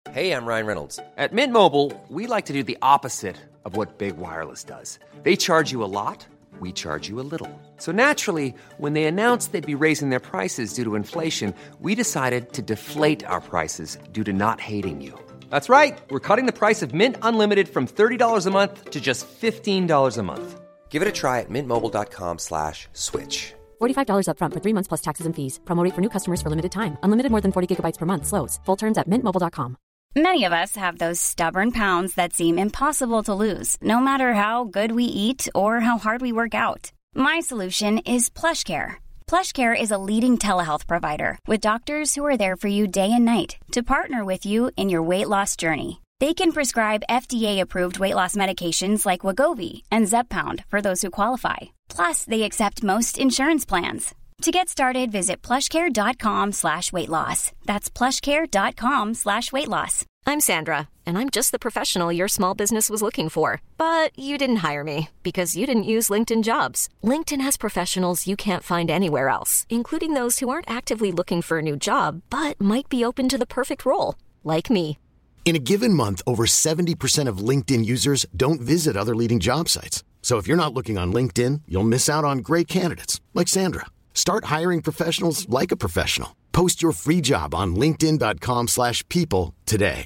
Hey, I'm Ryan Reynolds. At Mint Mobile, we like to do the opposite of what Big Wireless does. They charge you a lot, we charge you a little. So naturally, when they announced they'd be raising their prices due to inflation, we decided to deflate our prices due to not hating you. That's right. We're cutting the price of Mint Unlimited from $30 a month to just $15 a month. Give it a try at mintmobile.com/switch. $45 up front for 3 months plus taxes and fees. Promo rate for new customers for limited time. Unlimited more than 40 gigabytes per month. Slows full terms at mintmobile.com. Many of us have those stubborn pounds that seem impossible to lose, no matter how good we eat or how hard we work out. My solution is PlushCare. PlushCare is a leading telehealth provider with doctors who are there for you day and night to partner with you in your weight loss journey. They can prescribe FDA-approved weight loss medications like Wegovy and Zepbound for those who qualify. Plus, they accept most insurance plans. To get started, visit plushcare.com/weightloss. That's plushcare.com/weightloss. I'm Sandra, and I'm just the professional your small business was looking for. But you didn't hire me because you didn't use LinkedIn Jobs. LinkedIn has professionals you can't find anywhere else, including those who aren't actively looking for a new job, but might be open to the perfect role, like me. In a given month, over 70% of LinkedIn users don't visit other leading job sites. So if you're not looking on LinkedIn, you'll miss out on great candidates like Sandra. Start hiring professionals like a professional. Post your free job on linkedin.com/people today.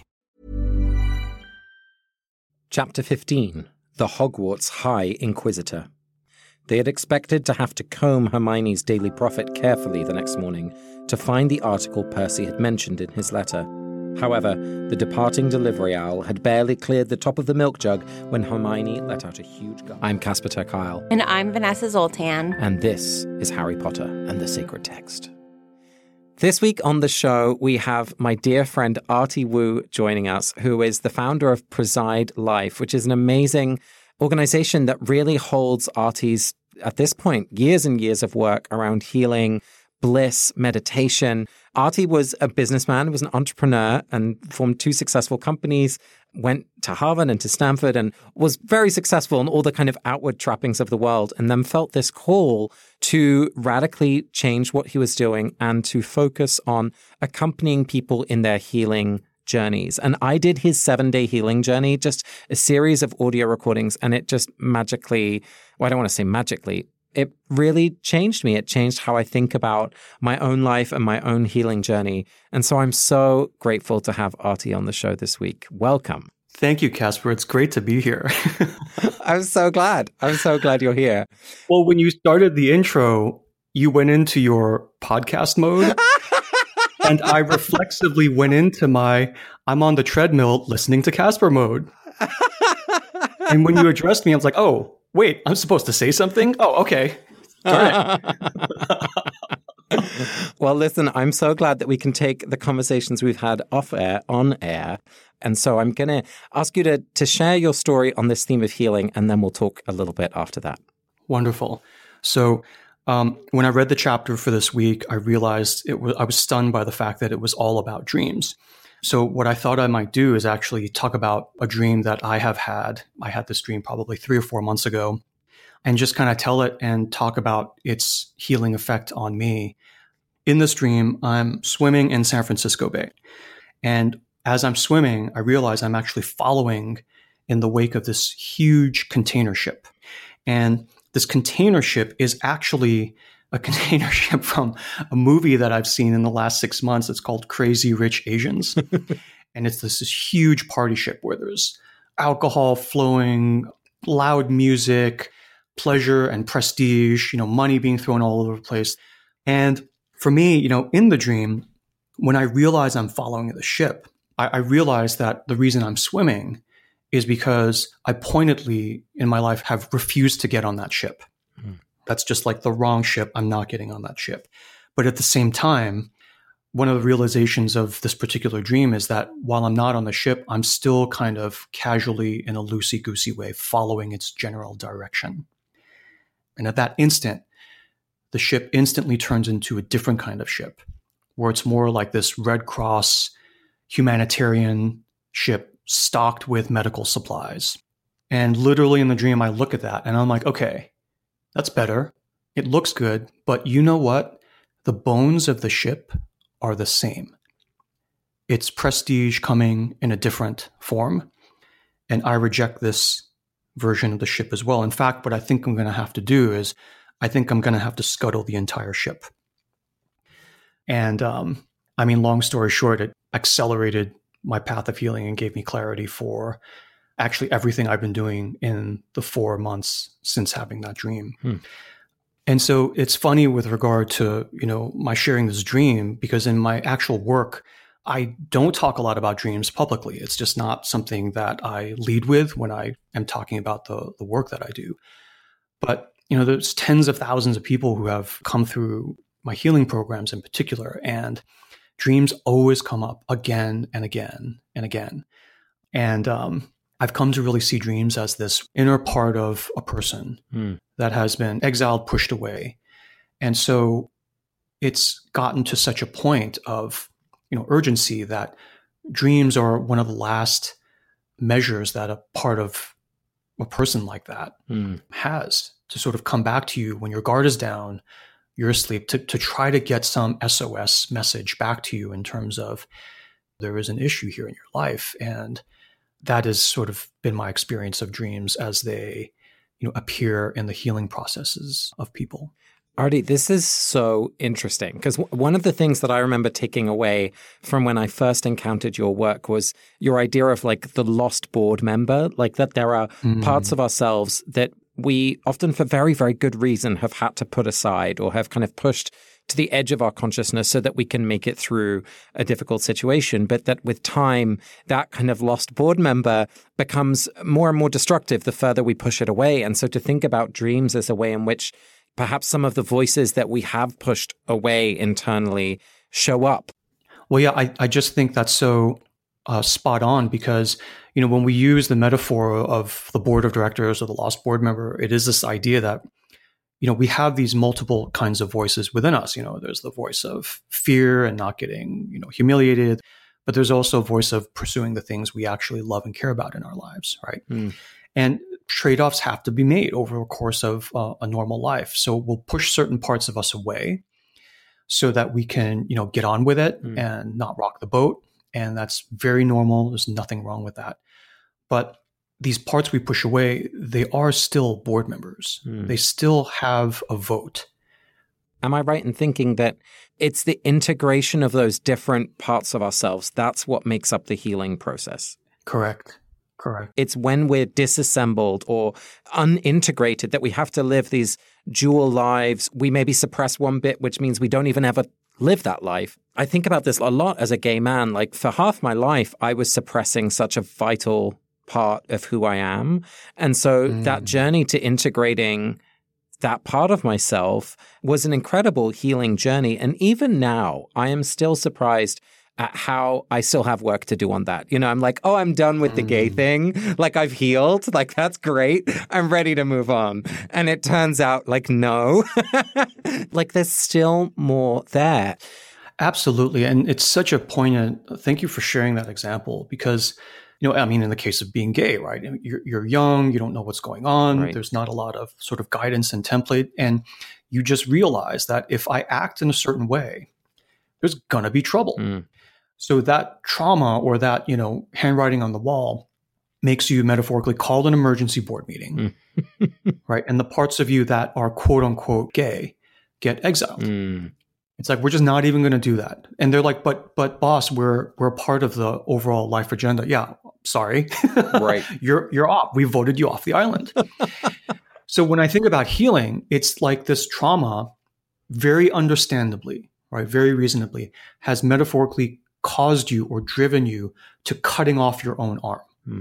Chapter 15. The Hogwarts High Inquisitor. They had expected to have to comb Hermione's Daily Prophet carefully the next morning to find the article Percy had mentioned in his letter. However, the departing delivery owl had barely cleared the top of the milk jug when Hermione let out a huge gasp. I'm Casper ter Kuile. And I'm Vanessa Zoltan. And this is Harry Potter and the Sacred Text. This week on the show, we have my dear friend Artie Wu joining us, who is the founder of Preside Life, which is an amazing organization that really holds Artie's, at this point, years and years of work around healing, bliss, meditation. Artie was a businessman, was an entrepreneur, and formed 2 successful companies, went to Harvard and to Stanford, and was very successful in all the kind of outward trappings of the world, and then felt this call to radically change what he was doing and to focus on accompanying people in their healing journeys. And I did his 7-day healing journey, just a series of audio recordings, and it just magically, well, I don't want to say magically, it really changed me. It changed how I think about my own life and my own healing journey. And so I'm so grateful to have Artie on the show this week. Welcome. Thank you, Casper. It's great to be here. I'm so glad. I'm so glad you're here. Well, when you started the intro, you went into your podcast mode. And I reflexively went into I'm on the treadmill listening to Casper mode. And when you addressed me, I was like, oh, wait, I'm supposed to say something? Oh, okay. Darn it. Well, listen, I'm so glad that we can take the conversations we've had off air, on air. And so I'm going to ask you to share your story on this theme of healing, and then we'll talk a little bit after that. Wonderful. So when I read the chapter for this week, I realized I was stunned by the fact that it was all about dreams. So what I thought I might do is actually talk about a dream that I have had. I had this dream probably 3 or 4 months ago, and just kind of tell it and talk about its healing effect on me. In this dream, I'm swimming in San Francisco Bay. And as I'm swimming, I realize I'm actually following in the wake of this huge container ship. And this container ship is actually a container ship from a movie that I've seen in the last 6 months. It's called Crazy Rich Asians. And it's this huge party ship where there's alcohol flowing, loud music, pleasure and prestige, money being thrown all over the place. And for me, in the dream, when I realize I'm following the ship, I realize that the reason I'm swimming is because I pointedly in my life have refused to get on that ship. That's just like the wrong ship. I'm not getting on that ship. But at the same time, one of the realizations of this particular dream is that while I'm not on the ship, I'm still kind of casually in a loosey-goosey way following its general direction. And at that instant, the ship instantly turns into a different kind of ship, where it's more like this Red Cross humanitarian ship stocked with medical supplies. And literally in the dream, I look at that and I'm like, okay, that's better. It looks good. But you know what? The bones of the ship are the same. it's prestige coming in a different form. And I reject this version of the ship as well. In fact, what I think I'm going to have to do is I think I'm going to have to scuttle the entire ship. And long story short, it accelerated my path of healing and gave me clarity for actually everything I've been doing in the 4 months since having that dream. And so it's funny with regard to, my sharing this dream, because in my actual work, I don't talk a lot about dreams publicly. It's just not something that I lead with when I am talking about the work that I do. But, there's tens of thousands of people who have come through my healing programs in particular, and dreams always come up again and again and again. And I've come to really see dreams as this inner part of a person that has been exiled, pushed away. And so it's gotten to such a point of, urgency that dreams are one of the last measures that a part of a person like that has to sort of come back to you when your guard is down, you're asleep, to try to get some SOS message back to you in terms of there is an issue here in your life. And that has sort of been my experience of dreams as they, appear in the healing processes of people. Artie, this is so interesting because one of the things that I remember taking away from when I first encountered your work was your idea of like the lost board member, like that there are parts of ourselves that we often for very, very good reason have had to put aside or have kind of pushed to the edge of our consciousness so that we can make it through a difficult situation. But that with time, that kind of lost board member becomes more and more destructive the further we push it away. And so to think about dreams as a way in which perhaps some of the voices that we have pushed away internally show up. Well, yeah, I just think that's so spot on because, when we use the metaphor of the board of directors or the lost board member, it is this idea that, we have these multiple kinds of voices within us. There's the voice of fear and not getting, humiliated, but there's also a voice of pursuing the things we actually love and care about in our lives, right? And trade-offs have to be made over the course of a normal life. So we'll push certain parts of us away so that we can, get on with it and not rock the boat. And that's very normal. There's nothing wrong with that. But these parts we push away, they are still board members. They still have a vote. Am I right in thinking that it's the integration of those different parts of ourselves? That's what makes up the healing process. Correct. It's when we're disassembled or unintegrated that we have to live these dual lives. We maybe suppress one bit, which means we don't even ever live that life. I think about this a lot as a gay man. Like for half my life, I was suppressing such a vital part of who I am. And so that journey to integrating that part of myself was an incredible healing journey. And even now, I am still surprised at how I still have work to do on that. I'm like, oh, I'm done with the gay thing. Like I've healed. Like that's great. I'm ready to move on. And it turns out like, no, like there's still more there. Absolutely. And it's such a poignant, thank you for sharing that example because, in the case of being gay, right? You're young, you don't know what's going on. Right. There's not a lot of sort of guidance and template. And you just realize that if I act in a certain way, there's going to be trouble. So that trauma or that, handwriting on the wall makes you metaphorically call an emergency board meeting, right? And the parts of you that are quote unquote gay get exiled. It's like, we're just not even going to do that. And they're like, but boss, we're a part of the overall life agenda. Yeah, sorry. Right. You're off. We voted you off the island. So when I think about healing, it's like this trauma very understandably, right, very reasonably has metaphorically caused you or driven you to cutting off your own arm.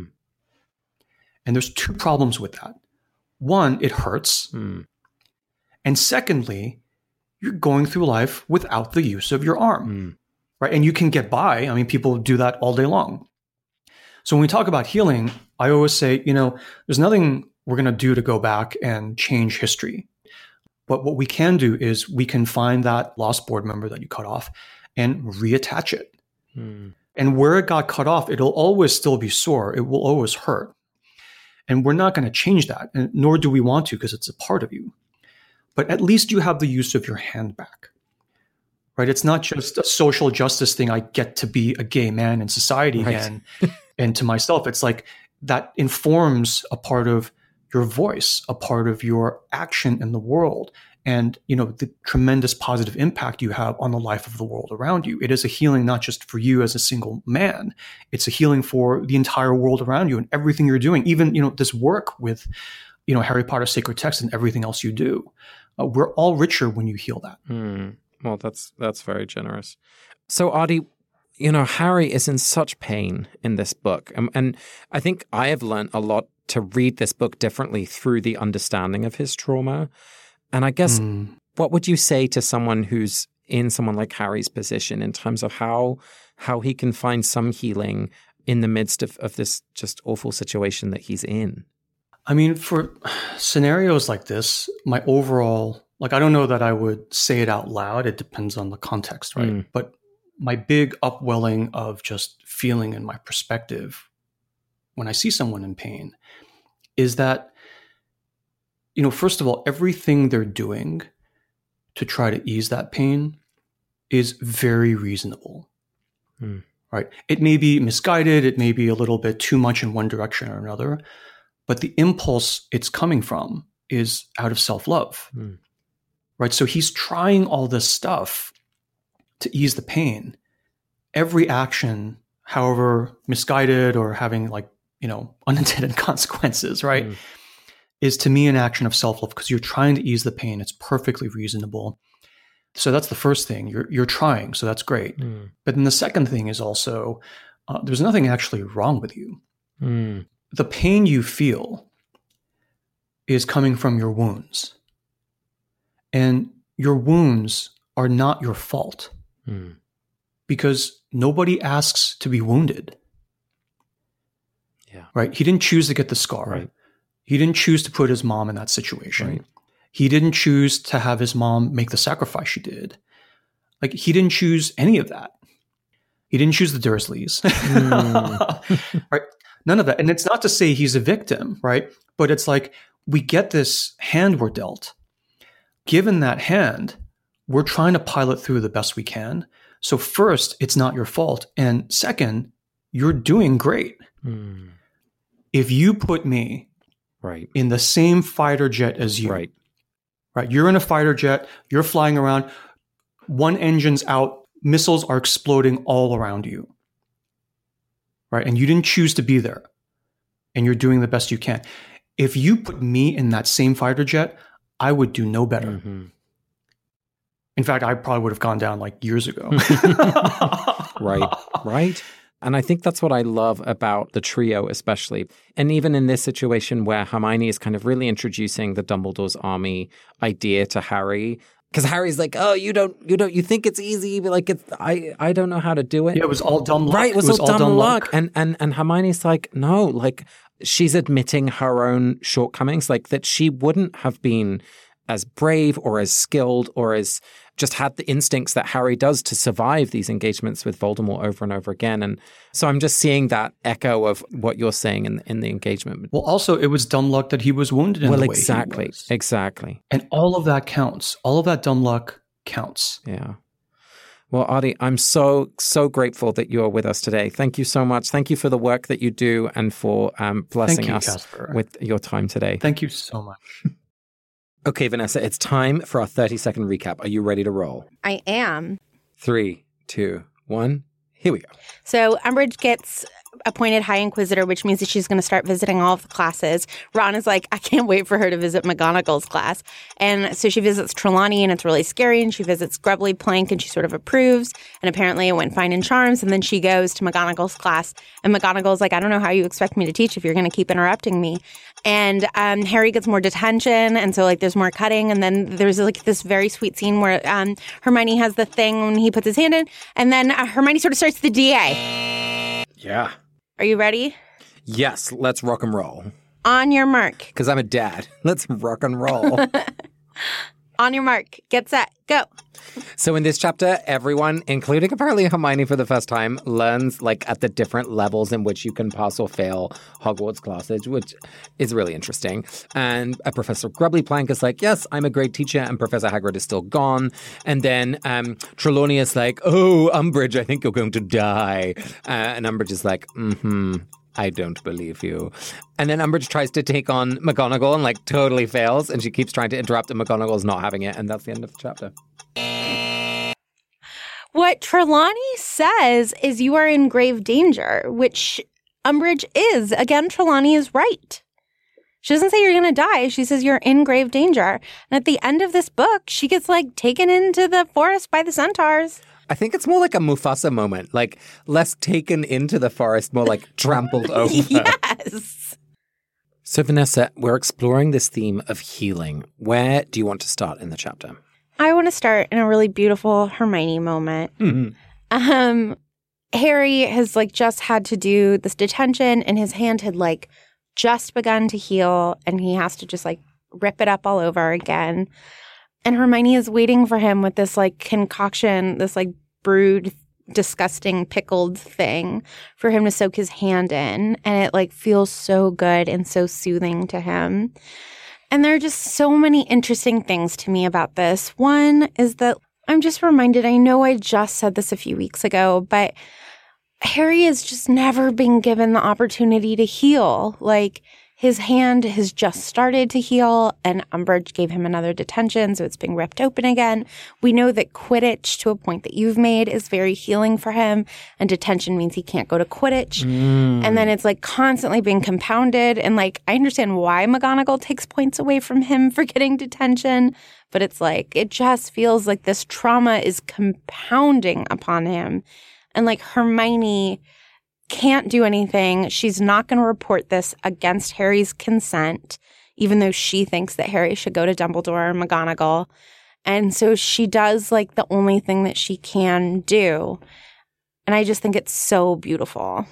And there's two problems with that. One, it hurts. And secondly, you're going through life without the use of your arm, right? And you can get by. People do that all day long. So when we talk about healing, I always say, there's nothing we're going to do to go back and change history. But what we can do is we can find that lost board member that you cut off and reattach it. And where it got cut off, it'll always still be sore. It will always hurt. And we're not going to change that, and nor do we want to because it's a part of you. But at least you have the use of your hand back. right? It's not just a social justice thing. I get to be a gay man in society again. And to myself, it's like that informs a part of your voice, a part of your action in the world. And, the tremendous positive impact you have on the life of the world around you. It is a healing not just for you as a single man. It's a healing for the entire world around you and everything you're doing. Even, this work with, Harry Potter Sacred Text and everything else you do. We're all richer when you heal that. Well, that's very generous. So, Adi, Harry is in such pain in this book. And I think I have learned a lot to read this book differently through the understanding of his trauma. And I guess, what would you say to someone who's in someone like Harry's position in terms of how he can find some healing in the midst of this just awful situation that he's in? I mean, for scenarios like this, my overall, I don't know that I would say it out loud. It depends on the context, right? But my big upwelling of just feeling in my perspective when I see someone in pain is that, first of all, everything they're doing to try to ease that pain is very reasonable, right? It may be misguided. It may be a little bit too much in one direction or another, but the impulse it's coming from is out of self-love, right? So he's trying all this stuff to ease the pain. Every action, however misguided or having unintended consequences, right? Is to me an action of self-love because you're trying to ease the pain. It's perfectly reasonable. So that's the first thing. You're trying, so that's great. But then the second thing is also, there's nothing actually wrong with you. The pain you feel is coming from your wounds. And your wounds are not your fault because nobody asks to be wounded. Yeah. Right? He didn't choose to get the scar. Right. He didn't choose to put his mom in that situation. Right. He didn't choose to have his mom make the sacrifice she did. He didn't choose any of that. He didn't choose the Dursleys. Right? None of that. And it's not to say he's a victim, right? But it's we get this hand we're dealt. Given that hand, we're trying to pilot through the best we can. So first, it's not your fault. And second, you're doing great. If you put me in the same fighter jet as you, right? You're in a fighter jet, you're flying around, one engine's out, missiles are exploding all around you, right? And you didn't choose to be there, and you're doing the best you can. If you put me in that same fighter jet, I would do no better. In fact, I probably would have gone down years ago. Right. And I think that's what I love about the trio especially. And even in this situation where Hermione is kind of really introducing the Dumbledore's army idea to Harry, because Harry's oh, you think it's easy, but I don't know how to do it. Yeah, it was all dumb luck. Right, it was all dumb luck. And Hermione's no, she's admitting her own shortcomings, that she wouldn't have been as brave or as skilled or as just had the instincts that Harry does to survive these engagements with Voldemort over and over again. And so I'm just seeing that echo of what you're saying in the engagement. Well, also, it was dumb luck that he was wounded in the way exactly, he was. Exactly. And all of that counts. All of that dumb luck counts. Yeah. Well, Adi, I'm so grateful that you are with us today. Thank you so much. Thank you for the work that you do and for blessing us Casper. With your time today. Thank you so much. Okay, Vanessa, it's time for our 30-second recap. Are you ready to roll? I am. 3, 2, 1, here we go. So Umbridge gets appointed High Inquisitor, which means that she's going to start visiting all of the classes. Ron is I can't wait for her to visit McGonagall's class. And so she visits Trelawney, and it's really scary, and she visits Grubbly Plank, and she sort of approves. And apparently it went fine in Charms, and then she goes to McGonagall's class, and McGonagall's I don't know how you expect me to teach if you're going to keep interrupting me. And Harry gets more detention, and so there's more cutting, and then there's this very sweet scene where Hermione has the thing when he puts his hand in, and then Hermione sort of starts the DA. Yeah. Are you ready? Yes, let's rock and roll. On your mark. Because I'm a dad. Let's rock and roll. On your mark, get set, go. So in this chapter, everyone, including apparently Hermione for the first time, learns like at the different levels in which you can pass or fail Hogwarts classes, which is really interesting. And Professor Grubbly-Plank is like, yes, I'm a great teacher, and Professor Hagrid is still gone. And then Trelawney is like, oh, Umbridge, I think you're going to die. And Umbridge is like, I don't believe you. And then Umbridge tries to take on McGonagall and like totally fails, and she keeps trying to interrupt, and McGonagall's not having it, and that's the end of the chapter. What Trelawney says is you are in grave danger, which Umbridge is. Again, Trelawney is right. She doesn't say you're going to die. She says you're in grave danger. And at the end of this book, she gets like taken into the forest by the centaurs. I think it's more like a Mufasa moment, like less taken into the forest, more like trampled over. Yes. So Vanessa, we're exploring this theme of healing. Where do you want to start in the chapter? I want to start in a really beautiful Hermione moment. Harry has like just had to do this detention, and his hand had like just begun to heal, and he has to just like rip it up all over again. And Hermione is waiting for him with this like concoction, this like brewed, disgusting, pickled thing for him to soak his hand in. And it like feels so good and so soothing to him. And there are just so many interesting things to me about this. One is that I'm just reminded, I know I just said this a few weeks ago, but Harry has just never been given the opportunity to heal. Like, his hand has just started to heal, and Umbridge gave him another detention, so it's being ripped open again. We know that Quidditch, to a point that you've made, is very healing for him, and detention means he can't go to Quidditch. And then it's like constantly being compounded, and like I understand why McGonagall takes points away from him for getting detention, but it's like it just feels like this trauma is compounding upon him. And like Hermione can't do anything. She's not going to report this against Harry's consent, even though she thinks that Harry should go to Dumbledore or McGonagall. And so she does like the only thing that she can do. And I just think it's so beautiful.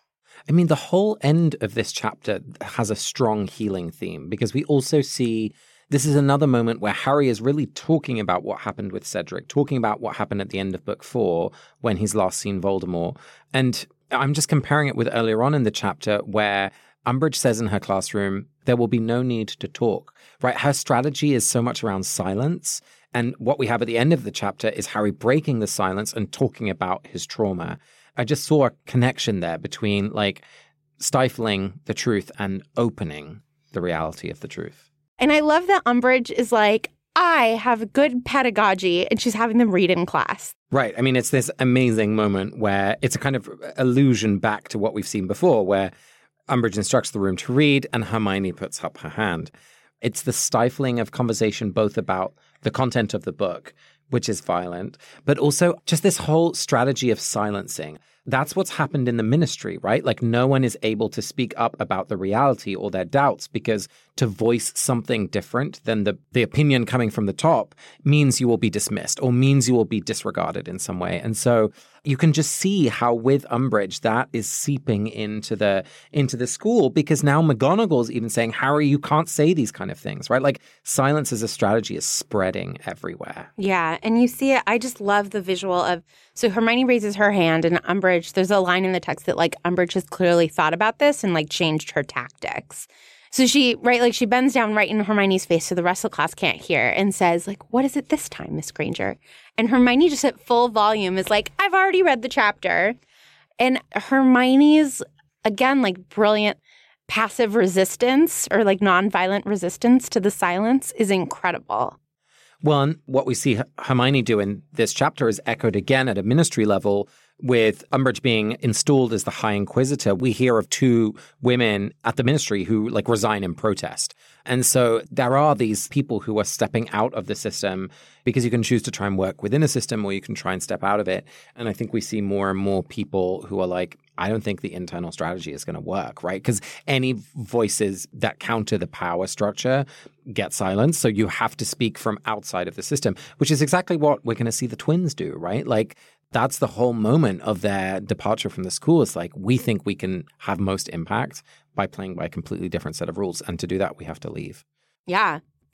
I mean, the whole end of this chapter has a strong healing theme, because we also see this is another moment where Harry is really talking about what happened with Cedric, talking about what happened at the end of book 4 when he's last seen Voldemort. And I'm just comparing it with earlier on in the chapter where Umbridge says in her classroom, there will be no need to talk, right? Her strategy is so much around silence. And what we have at the end of the chapter is Harry breaking the silence and talking about his trauma. I just saw a connection there between like stifling the truth and opening the reality of the truth. And I love that Umbridge is like, I have good pedagogy, and she's having them read in class. Right. I mean, it's this amazing moment where it's a kind of allusion back to what we've seen before, where Umbridge instructs the room to read and Hermione puts up her hand. It's the stifling of conversation, both about the content of the book, which is violent, but also just this whole strategy of silencing. That's what's happened in the Ministry, right? Like no one is able to speak up about the reality or their doubts, because to voice something different than the opinion coming from the top means you will be dismissed or means you will be disregarded in some way. And so you can just see how with Umbridge that is seeping into the school, because now McGonagall's even saying, Harry, you can't say these kind of things, right? Like silence as a strategy is spreading everywhere. Yeah, and you see it. I just love the visual of, so Hermione raises her hand and Umbridge, there's a line in the text that like Umbridge has clearly thought about this and like changed her tactics. So she, right, like she bends down right in Hermione's face so the rest of the class can't hear and says like, what is it this time, Miss Granger? And Hermione just at full volume is like, I've already read the chapter. And Hermione's, again, like brilliant passive resistance or like nonviolent resistance to the silence is incredible. One, what we see Hermione do in this chapter is echoed again at a Ministry level with Umbridge being installed as the High Inquisitor. We hear of 2 women at the Ministry who like resign in protest. And so there are these people who are stepping out of the system, because you can choose to try and work within a system or you can try and step out of it. And I think we see more and more people who are like, I don't think the internal strategy is going to work, right? Because any voices that counter the power structure get silenced. So you have to speak from outside of the system, which is exactly what we're going to see the twins do, right? Like that's the whole moment of their departure from the school. It's like, we think we can have most impact by playing by a completely different set of rules. And to do that, we have to leave. Yeah.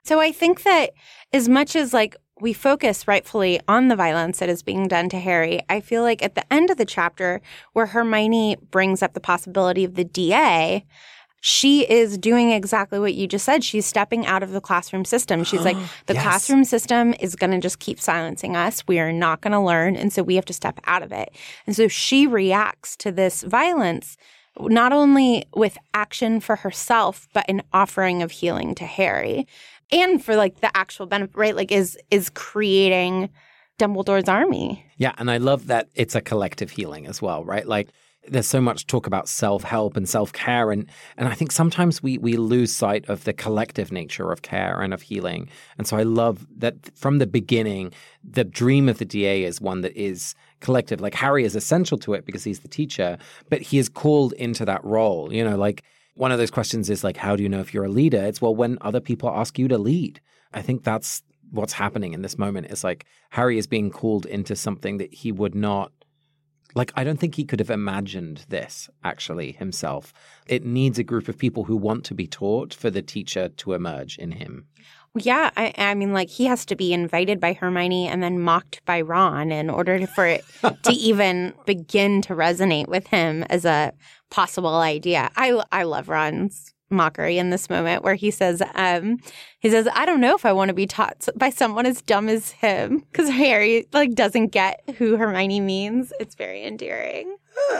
So I think that as much as like we focus rightfully on the violence that is being done to Harry, I feel like at the end of the chapter where Hermione brings up the possibility of the DA, she is doing exactly what you just said. She's stepping out of the classroom system. She's like, the classroom system is going to just keep silencing us. We are not going to learn. And so we have to step out of it. And so she reacts to this violence not only with action for herself, but an offering of healing to Harry. And for like the actual benefit, right? Like is creating Dumbledore's army. Yeah. And I love that it's a collective healing as well, right? Like there's so much talk about self-help and self-care. And I think sometimes we lose sight of the collective nature of care and of healing. And so I love that from the beginning, the dream of the DA is one that is collective. Like Harry is essential to it because he's the teacher, but he is called into that role. You know, like one of those questions is like, how do you know if you're a leader? It's, well, when other people ask you to lead. I think that's what's happening in this moment. It's like Harry is being called into something that he would not, like, I don't think he could have imagined this actually himself. It needs a group of people who want to be taught for the teacher to emerge in him. Yeah, I mean, like, he has to be invited by Hermione and then mocked by Ron in order for it to even begin to resonate with him as a possible idea. I love Ron's mockery in this moment where he says, I don't know if I want to be taught by someone as dumb as him, because Harry, like, doesn't get who Hermione means. It's very endearing.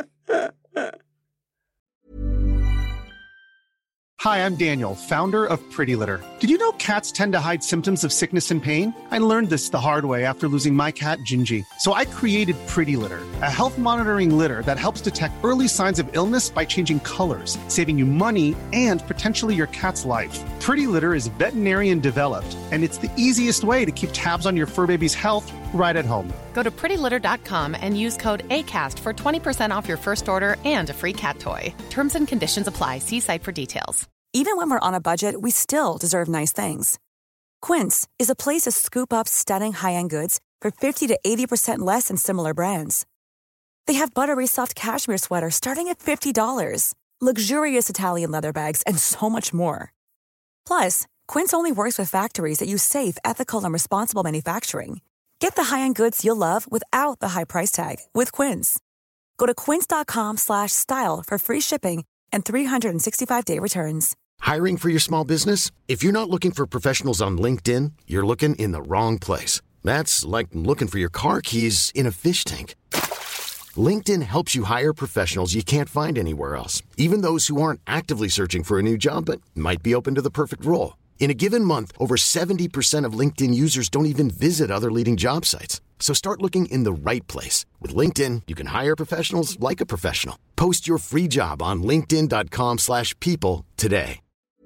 Hi, I'm Daniel, founder of Pretty Litter. Did you know cats tend to hide symptoms of sickness and pain? I learned this the hard way after losing my cat, Gingy. So I created Pretty Litter, a health monitoring litter that helps detect early signs of illness by changing colors, saving you money and potentially your cat's life. Pretty Litter is veterinarian developed, and it's the easiest way to keep tabs on your fur baby's health right at home. Go to prettylitter.com and use code ACAST for 20% off your first order and a free cat toy. Terms and conditions apply. See site for details. Even when we're on a budget, we still deserve nice things. Quince is a place to scoop up stunning high-end goods for 50 to 80% less than similar brands. They have buttery soft cashmere sweaters starting at $50, luxurious Italian leather bags, and so much more. Plus, Quince only works with factories that use safe, ethical, and responsible manufacturing. Get the high-end goods you'll love without the high price tag with Quince. Go to quince.com/style for free shipping and 365-day returns. Hiring for your small business? If you're not looking for professionals on LinkedIn, you're looking in the wrong place. That's like looking for your car keys in a fish tank. LinkedIn helps you hire professionals you can't find anywhere else, even those who aren't actively searching for a new job but might be open to the perfect role. In a given month, over 70% of LinkedIn users don't even visit other leading job sites. So start looking in the right place. With LinkedIn, you can hire professionals like a professional. Post your free job on linkedin.com/people today.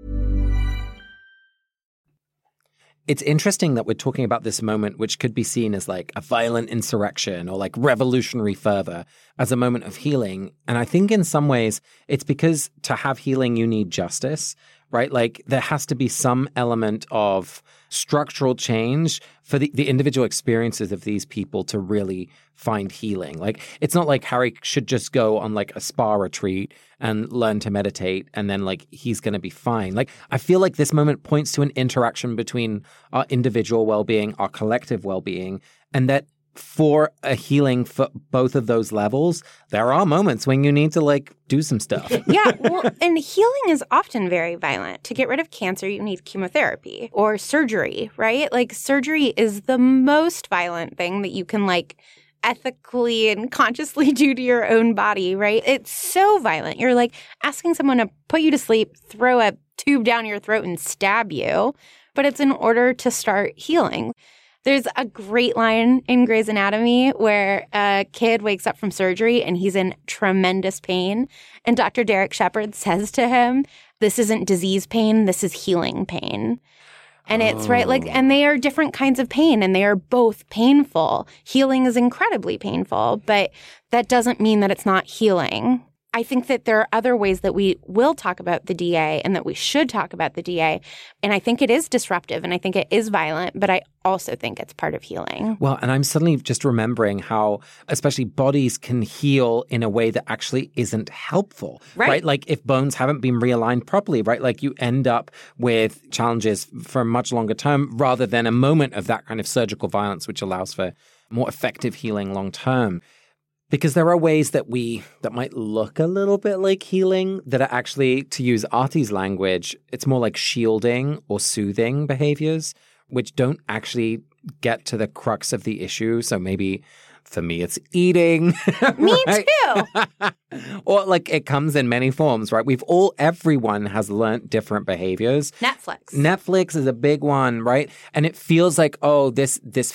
It's interesting that we're talking about this moment, which could be seen as like a violent insurrection or like revolutionary fervor, as a moment of healing. And I think in some ways it's because to have healing, you need justice, right? Like there has to be some element of structural change for the individual experiences of these people to really find healing. Like it's not like Harry should just go on like a spa retreat and learn to meditate and then like he's going to be fine. Like I feel like this moment points to an interaction between our individual well-being, our collective well-being, and that for a healing for both of those levels, there are moments when you need to like do some stuff. Yeah, well, and healing is often very violent. To get rid of cancer, you need chemotherapy or surgery, right? Like surgery is the most violent thing that you can like ethically and consciously do to your own body, right? It's so violent. You're like asking someone to put you to sleep, throw a tube down your throat and stab you, but it's in order to start healing. There's a great line in Grey's Anatomy where a kid wakes up from surgery and he's in tremendous pain. And Dr. Derek Shepherd says to him, this isn't disease pain, this is healing pain. And it's right, like, and they are different kinds of pain and they are both painful. Healing is incredibly painful, but that doesn't mean that it's not healing. I think that there are other ways that we will talk about the DA and that we should talk about the DA. And I think it is disruptive and I think it is violent, but I also think it's part of healing. Well, and I'm suddenly just remembering how especially bodies can heal in a way that actually isn't helpful, right? Like if bones haven't been realigned properly, right? Like you end up with challenges for a much longer term rather than a moment of that kind of surgical violence, which allows for more effective healing long term. Because there are ways that might look a little bit like healing that are actually, to use Artie's language, it's more like shielding or soothing behaviors, which don't actually get to the crux of the issue. So maybe for me, it's eating. Me too. Or like it comes in many forms, right? Everyone has learnt different behaviors. Netflix is a big one, right? And it feels like, oh, this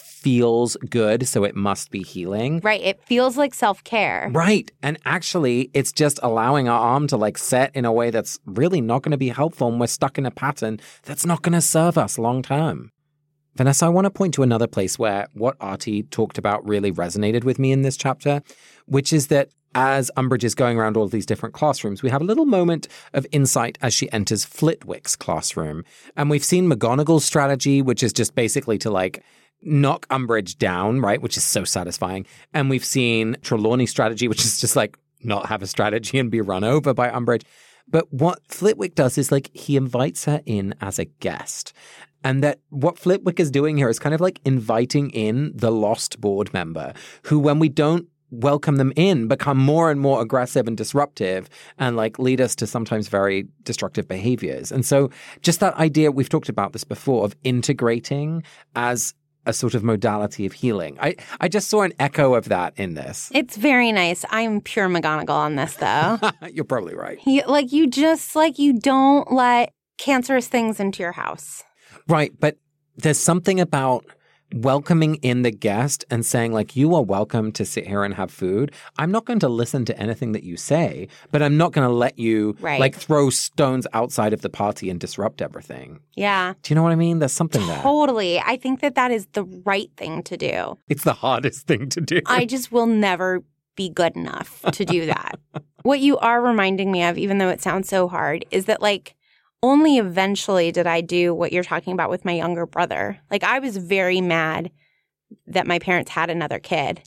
feels good, so it must be healing. Right. It feels like self-care. Right. And actually, it's just allowing our arm to like set in a way that's really not going to be helpful, and we're stuck in a pattern that's not going to serve us long term. Vanessa, I want to point to another place where what Artie talked about really resonated with me in this chapter, which is that as Umbridge is going around all these different classrooms, we have a little moment of insight as she enters Flitwick's classroom. And we've seen McGonagall's strategy, which is just basically to like knock Umbridge down, right, which is so satisfying. And we've seen Trelawney's strategy, which is just like not have a strategy and be run over by Umbridge. But what Flitwick does is like he invites her in as a guest. And that what Flitwick is doing here is kind of like inviting in the lost board member who, when we don't welcome them in, become more and more aggressive and disruptive and like lead us to sometimes very destructive behaviors. And so just that idea, we've talked about this before, of integrating as a sort of modality of healing. I just saw an echo of that in this. It's very nice. I'm pure McGonagall on this, though. You're probably right. You don't let cancerous things into your house. Right, but there's something about welcoming in the guest and saying, like, you are welcome to sit here and have food. I'm not going to listen to anything that you say, but I'm not going to let you, like, throw stones outside of the party and disrupt everything. Yeah. Do you know what I mean? There's something there. Totally. I think that is the right thing to do. It's the hardest thing to do. I just will never be good enough to do that. What you are reminding me of, even though it sounds so hard, is that, like, only eventually did I do what you're talking about with my younger brother. Like, I was very mad that my parents had another kid.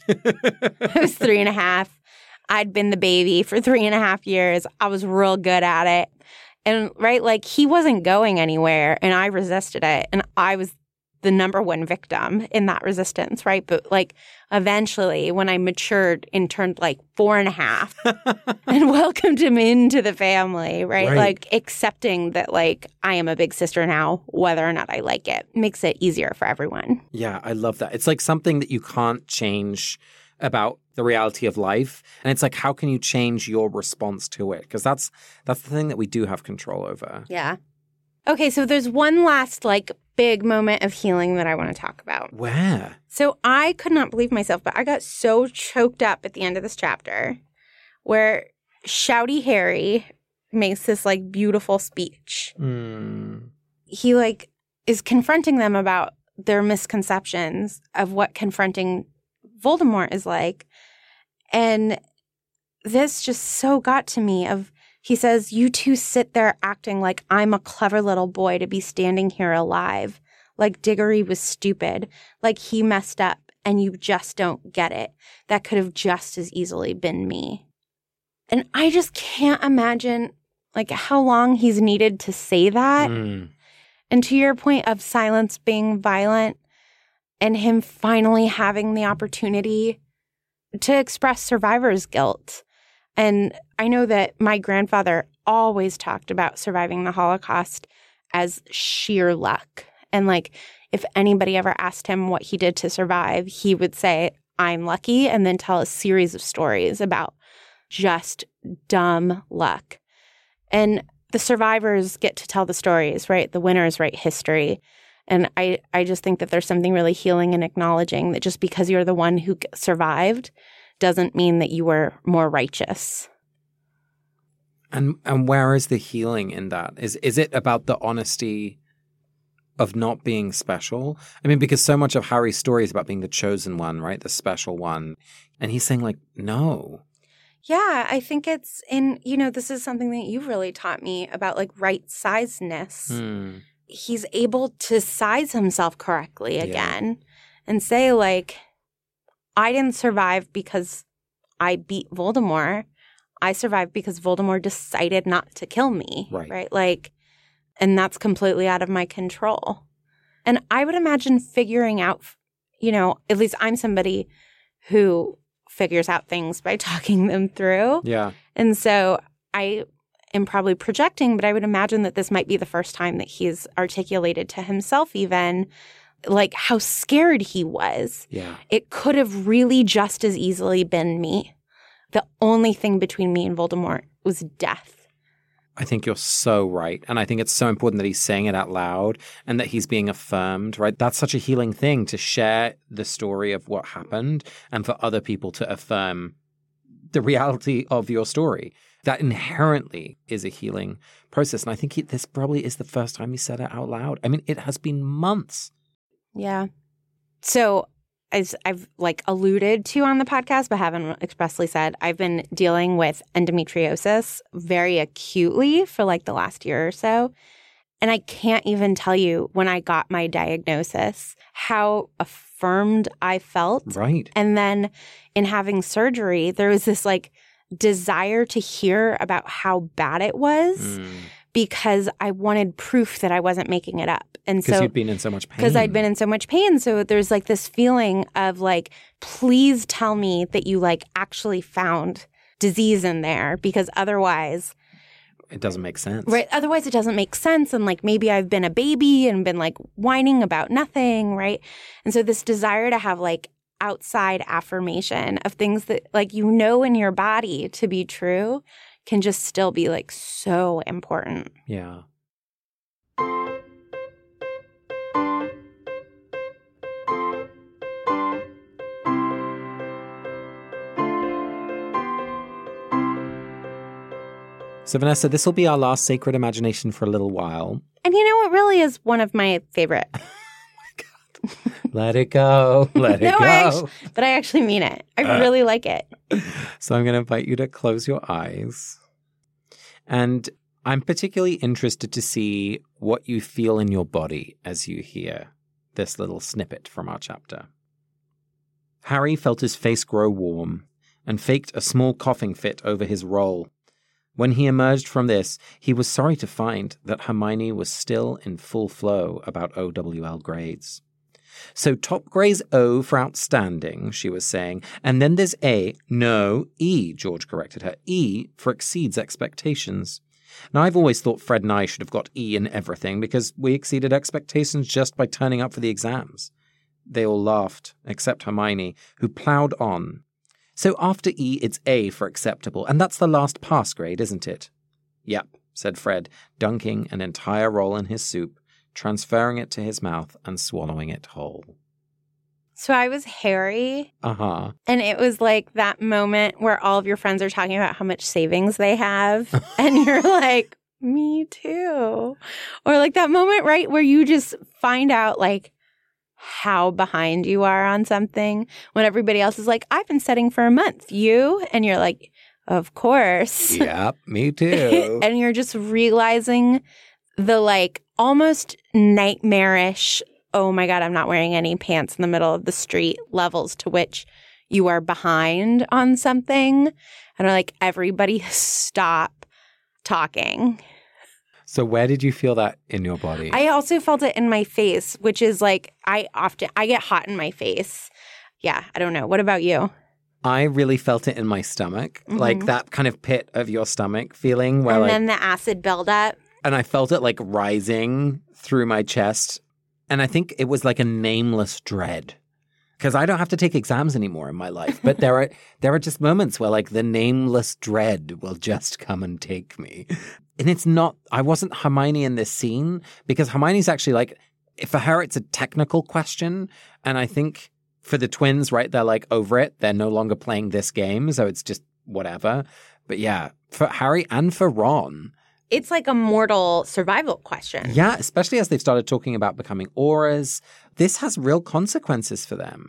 I was 3.5. I'd been the baby for 3.5 years. I was real good at it. And, right, like, he wasn't going anywhere, and I resisted it. And I was the number one victim in that resistance, right? But, like, eventually, when I matured and turned, like, 4.5 and welcomed him into the family, right? Like, accepting that, like, I am a big sister now, whether or not I like it, makes it easier for everyone. Yeah, I love that. It's like something that you can't change about the reality of life. And it's like, how can you change your response to it? Because that's the thing that we do have control over. Yeah. Okay, so there's one last, like, big moment of healing that I want to talk about. Where? So I could not believe myself, but I got so choked up at the end of this chapter where Shouty Harry makes this, like, beautiful speech. He, like, is confronting them about their misconceptions of what confronting Voldemort is like. And this just so got to me of, he says, you two sit there acting like I'm a clever little boy to be standing here alive. Like Diggory was stupid. Like he messed up and you just don't get it. That could have just as easily been me. And I just can't imagine like how long he's needed to say that. And to your point of silence being violent and him finally having the opportunity to express survivor's guilt. And I know that my grandfather always talked about surviving the Holocaust as sheer luck. And like, if anybody ever asked him what he did to survive, he would say, I'm lucky, and then tell a series of stories about just dumb luck. And the survivors get to tell the stories, right? The winners write history. And I just think that there's something really healing in acknowledging that just because you're the one who survived doesn't mean that you were more righteous. And where is the healing in that? Is it about the honesty of not being special? I mean, because so much of Harry's story is about being the chosen one, right? The special one. And he's saying like, no. Yeah, I think it's this is something that you've really taught me about, like, right-sizedness. He's able to size himself correctly again and say, like, I didn't survive because I beat Voldemort. I survived because Voldemort decided not to kill me. Right? Like, and that's completely out of my control. And I would imagine figuring out, at least I'm somebody who figures out things by talking them through. Yeah. And so I am probably projecting, but I would imagine that this might be the first time that he's articulated to himself even, like, how scared he was. Yeah. It could have really just as easily been me. The only thing between me and Voldemort was death. I think you're so right. And I think it's so important that he's saying it out loud and that he's being affirmed, right? That's such a healing thing, to share the story of what happened and for other people to affirm the reality of your story. That inherently is a healing process. And I think this probably is the first time he said it out loud. I mean, it has been months. Yeah. So as I've alluded to on the podcast, but haven't expressly said, I've been dealing with endometriosis very acutely for the last year or so. And I can't even tell you, when I got my diagnosis, how affirmed I felt. Right. And then in having surgery, there was this desire to hear about how bad it was. Because I wanted proof that I wasn't making it up. And so, because you'd been in so much pain. Because I'd been in so much pain. So there's this feeling of please tell me that you actually found disease in there, because otherwise it doesn't make sense. Right. Otherwise it doesn't make sense. And maybe I've been a baby and been whining about nothing. Right. And so this desire to have outside affirmation of things that in your body to be true can just still be so important. Yeah. So Vanessa, this will be our last sacred imagination for a little while. And it really is one of my favorite. Oh my God. Let it go. Let it go. But I actually mean it. I really like it. So I'm going to invite you to close your eyes. And I'm particularly interested to see what you feel in your body as you hear this little snippet from our chapter. Harry felt his face grow warm and faked a small coughing fit over his roll. When he emerged from this, he was sorry to find that Hermione was still in full flow about OWL grades. So top grades O for outstanding, she was saying, and then there's A. No, E, George corrected her. E for exceeds expectations. Now, I've always thought Fred and I should have got E in everything because we exceeded expectations just by turning up for the exams. They all laughed, except Hermione, who ploughed on. So after E, it's A for acceptable, and that's the last pass grade, isn't it? Yep, said Fred, dunking an entire roll in his soup, transferring it to his mouth and swallowing it whole. So I was Harry. Uh-huh. And it was that moment where all of your friends are talking about how much savings they have. And you're like, me too. Or that moment, right, where you just find out how behind you are on something when everybody else is I've been studying for a month. You? And you're like, of course. Yep, me too. And you're just realizing the almost nightmarish, oh my God, I'm not wearing any pants in the middle of the street levels to which you are behind on something. And are everybody stop talking. So where did you feel that in your body? I also felt it in my face, which is I get hot in my face. Yeah, I don't know. What about you? I really felt it in my stomach, that kind of pit of your stomach feeling where and then the acid buildup. And I felt it rising through my chest. And I think it was a nameless dread. Because I don't have to take exams anymore in my life. But there are just moments where the nameless dread will just come and take me. And it's not, I wasn't Hermione in this scene because Hermione's actually for her, it's a technical question. And I think for the twins, right, they're over it. They're no longer playing this game. So it's just whatever. But yeah, for Harry and for Ron, it's a mortal survival question. Yeah, especially as they've started talking about becoming auras. This has real consequences for them.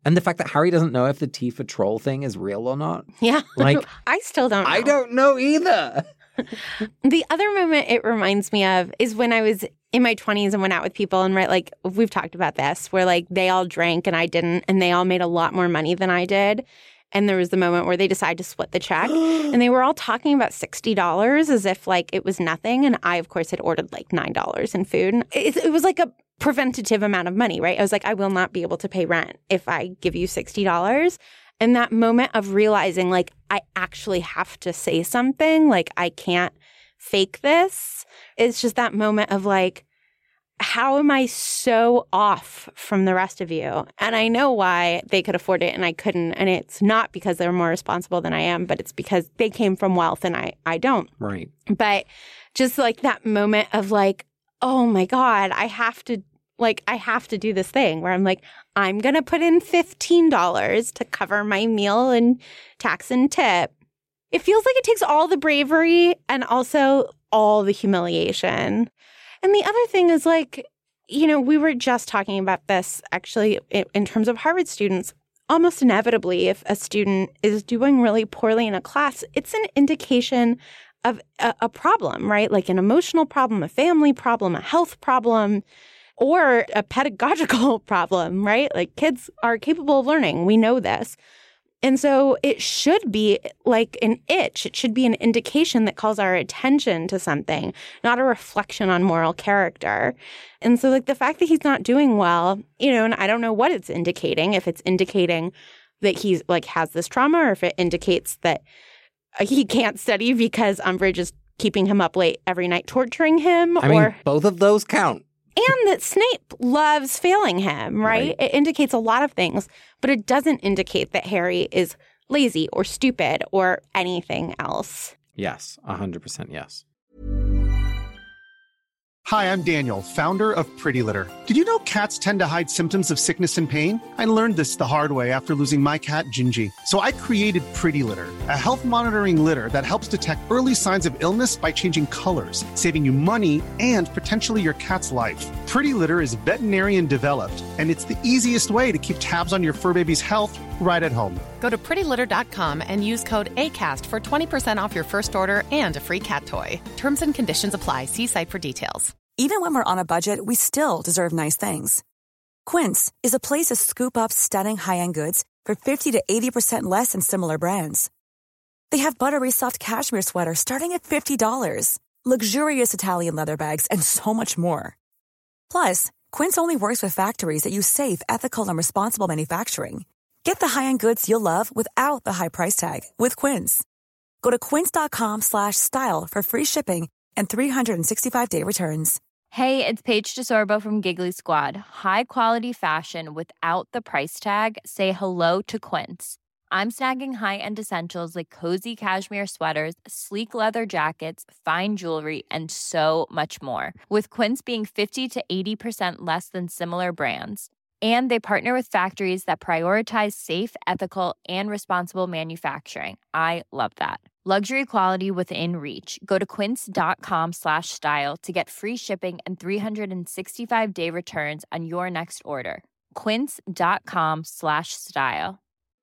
And the fact that Harry doesn't know if the Tifa troll thing is real or not. Yeah. Like, I still don't know. I don't know either. The other moment it reminds me of is when I was in my 20s and went out with people and like we've talked about this, where like they all drank and I didn't, and they all made a lot more money than I did. And there was the moment where they decided to split the check and they were all talking about $60 as if like it was nothing. And I, of course, had ordered like $9 in food. It was like a preventative amount of money, right? I was like, I will not be able to pay rent if I give you $60. And that moment of realizing like I actually have to say something, like I can't fake this. It's just that moment of like, how am I so off from the rest of you? And I know why they could afford it and I couldn't. And it's not because they're more responsible than I am, but it's because they came from wealth and I don't. Right. But just like that moment of like, oh my God, I have to do this thing where I'm like, I'm going to put in $15 to cover my meal and tax and tip. It feels like it takes all the bravery and also all the humiliation. And the other thing is like, you know, we were just talking about this actually in terms of Harvard students. Almost inevitably, if a student is doing really poorly in a class, it's an indication of a problem, right? Like an emotional problem, a family problem, a health problem, or a pedagogical problem, right? Like kids are capable of learning. We know this. And so it should be like an itch. It should be an indication that calls our attention to something, not a reflection on moral character. And so like the fact that he's not doing well, you know, and I don't know what it's indicating, if it's indicating that he's like has this trauma or if it indicates that he can't study because Umbridge is keeping him up late every night torturing him. I mean, both of those count. And that Snape loves failing him, right? It indicates a lot of things, but it doesn't indicate that Harry is lazy or stupid or anything else. Yes, 100% yes. Hi, I'm Daniel, founder of Pretty Litter. Did you know cats tend to hide symptoms of sickness and pain? I learned this the hard way after losing my cat, Gingy. So I created Pretty Litter, a health monitoring litter that helps detect early signs of illness by changing colors, saving you money and potentially your cat's life. Pretty Litter is veterinarian developed, and it's the easiest way to keep tabs on your fur baby's health right at home. Go to prettylitter.com and use code ACAST for 20% off your first order and a free cat toy. Terms and conditions apply. See site for details. Even when we're on a budget, we still deserve nice things. Quince is a place to scoop up stunning high-end goods for 50 to 80% less than similar brands. They have buttery soft cashmere sweaters starting at $50, luxurious Italian leather bags, and so much more. Plus, Quince only works with factories that use safe, ethical, and responsible manufacturing. Get the high-end goods you'll love without the high price tag with Quince. Go to quince.com/style for free shipping and 365-day returns. Hey, it's Paige DeSorbo from Giggly Squad. High quality fashion without the price tag. Say hello to Quince. I'm snagging high-end essentials like cozy cashmere sweaters, sleek leather jackets, fine jewelry, and so much more. With Quince being 50 to 80% less than similar brands. And they partner with factories that prioritize safe, ethical, and responsible manufacturing. I love that. Luxury quality within reach. Go to quince.com/style to get free shipping and 365-day returns on your next order. Quince.com/style.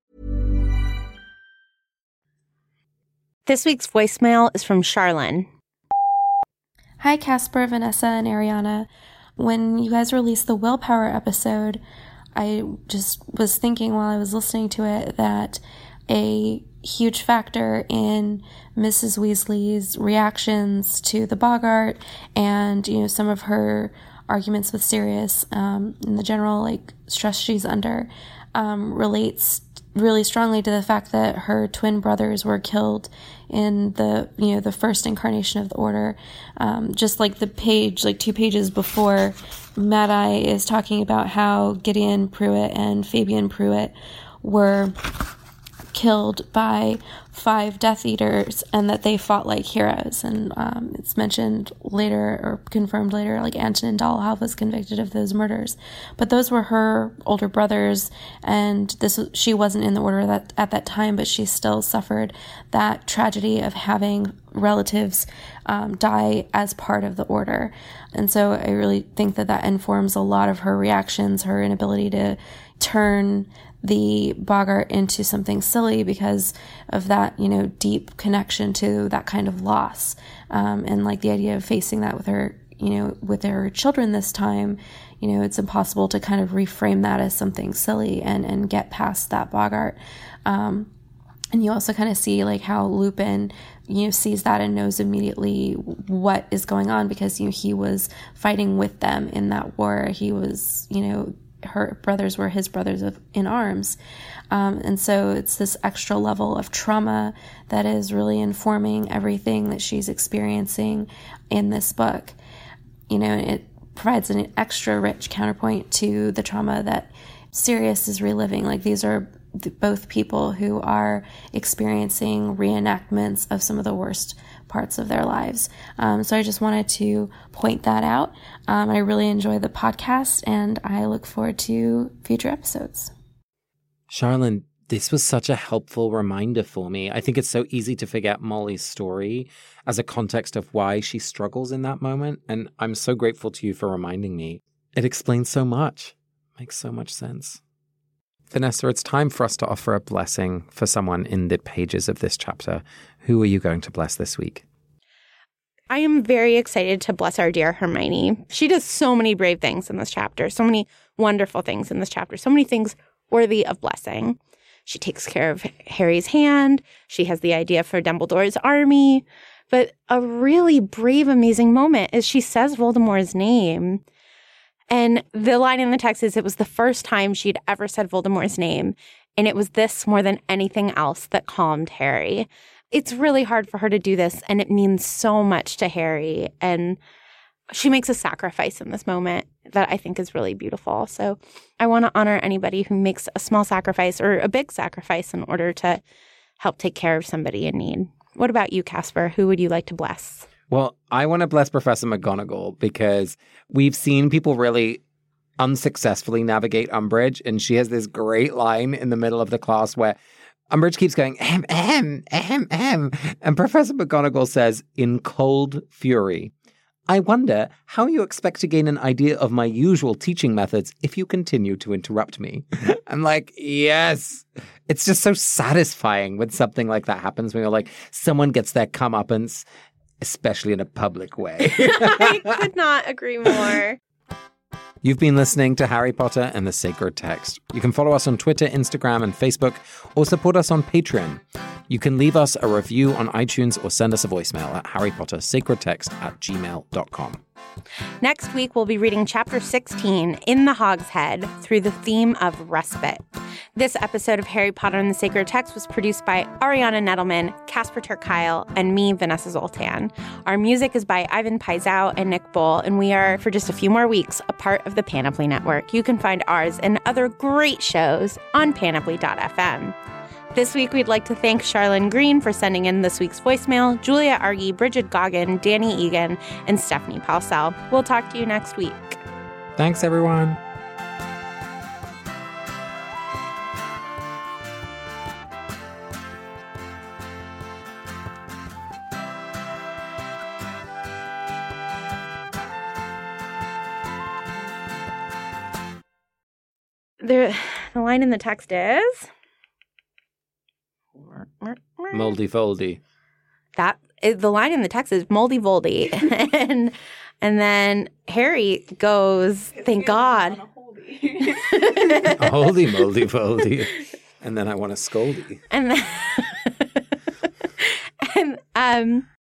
This week's voicemail is from Charlene. Hi, Casper, Vanessa, and Ariana. When you guys released the Willpower episode, I just was thinking while I was listening to it that a huge factor in Mrs. Weasley's reactions to the Boggart and, you know, some of her arguments with Sirius and the general, like, stress she's under relates really strongly to the fact that her twin brothers were killed in the, you know, the first incarnation of the Order. Just like the page, like 2 pages before, Mad-Eye is talking about how Gideon Pruitt and Fabian Pruitt were killed by 5 Death Eaters and that they fought like heroes. And it's mentioned later or confirmed later, like Antonin Dolohov was convicted of those murders. But those were her older brothers, and she wasn't in the order at that time, but she still suffered that tragedy of having relatives die as part of the order. And so I really think that informs a lot of her reactions, her inability to turn the Boggart into something silly because of that, deep connection to that kind of loss. And like the idea of facing that with her, with her children this time, it's impossible to kind of reframe that as something silly and get past that Boggart. And you also kind of see like how Lupin, sees that and knows immediately what is going on because, he was fighting with them in that war. He was, her brothers were his brothers in arms. And so it's this extra level of trauma that is really informing everything that she's experiencing in this book. It provides an extra rich counterpoint to the trauma that Sirius is reliving. Like these are both people who are experiencing reenactments of some of the worst parts of their lives. So I just wanted to point that out. I really enjoy the podcast and I look forward to future episodes. Charlene, this was such a helpful reminder for me. I think it's so easy to forget Molly's story as a context of why she struggles in that moment. And I'm so grateful to you for reminding me. It explains so much. Makes so much sense. Vanessa, it's time for us to offer a blessing for someone in the pages of this chapter. Who are you going to bless this week? I am very excited to bless our dear Hermione. She does so many brave things in this chapter, so many wonderful things in this chapter, so many things worthy of blessing. She takes care of Harry's hand. She has the idea for Dumbledore's army. But a really brave, amazing moment is she says Voldemort's name. And the line in the text is, it was the first time she'd ever said Voldemort's name. And it was this more than anything else that calmed Harry. It's really hard for her to do this, and it means so much to Harry. And she makes a sacrifice in this moment that I think is really beautiful. So I want to honor anybody who makes a small sacrifice or a big sacrifice in order to help take care of somebody in need. What about you, Casper? Who would you like to bless? Well, I want to bless Professor McGonagall because we've seen people really unsuccessfully navigate Umbridge, and she has this great line in the middle of the class where Umbridge keeps going, ahem, ahem, ahem, ahem. And Professor McGonagall says, in cold fury, I wonder how you expect to gain an idea of my usual teaching methods if you continue to interrupt me. I'm like, yes. It's just so satisfying when something like that happens, when you're like, someone gets their comeuppance, especially in a public way. I could not agree more. You've been listening to Harry Potter and the Sacred Text. You can follow us on Twitter, Instagram, and Facebook, or support us on Patreon. You can leave us a review on iTunes or send us a voicemail at harrypottersacredtext@gmail.com. Next week, we'll be reading Chapter 16, In the Hogshead, through the theme of respite. This episode of Harry Potter and the Sacred Text was produced by Ariana Nettleman, Casper ter Kuile, and me, Vanessa Zoltan. Our music is by Ivan Paisau and Nick Bull, and we are, for just a few more weeks, a part of the Panoply Network. You can find ours and other great shows on panoply.fm. This week, we'd like to thank Charlene Green for sending in this week's voicemail, Julia Argy, Bridget Goggin, Danny Egan, and Stephanie Paulsell. We'll talk to you next week. Thanks, everyone. The line in the text is... Moldy foldy. The line in the text is moldy voldy. and then Harry goes, thank God. Holy moldy foldy. And then I want to scoldy. And